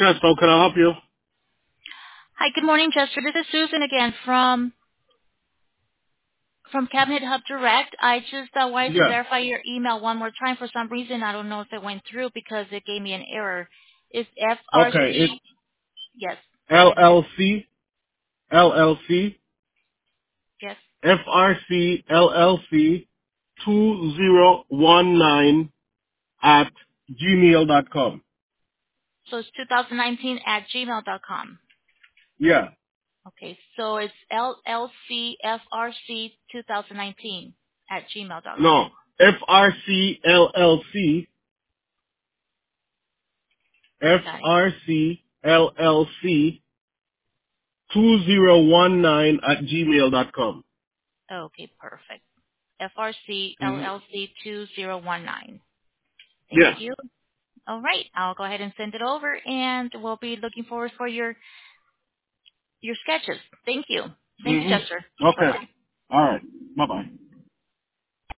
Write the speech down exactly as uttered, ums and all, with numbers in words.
Chris, how can I help you? Hi, good morning, Chester. This is Susan again from from Cabinet Hub Direct. I just uh, wanted to Yeah. verify your email one more time. For some reason, I don't know if it went through because it gave me an error. It's Okay, it's F R C. Yes. Go ahead. L L C, L L C, Yes. F R C, L L C, two zero one nine at gmail dot com. So it's twenty nineteen at gmail dot com. Yeah. Okay. So it's L L C F R C twenty nineteen at gmail dot No, com. F R C, L L C, F Got it. R C, L L C, two zero one nine at gmail dot com. Okay. Perfect. F R C L Mm-hmm. L C two zero one nine. Thank Yes. you. All right. I'll go ahead and send it over, and we'll be looking forward for your your sketches. Thank you. Thank you, Chester. Mm-hmm. Okay. Bye-bye. All right. Bye-bye.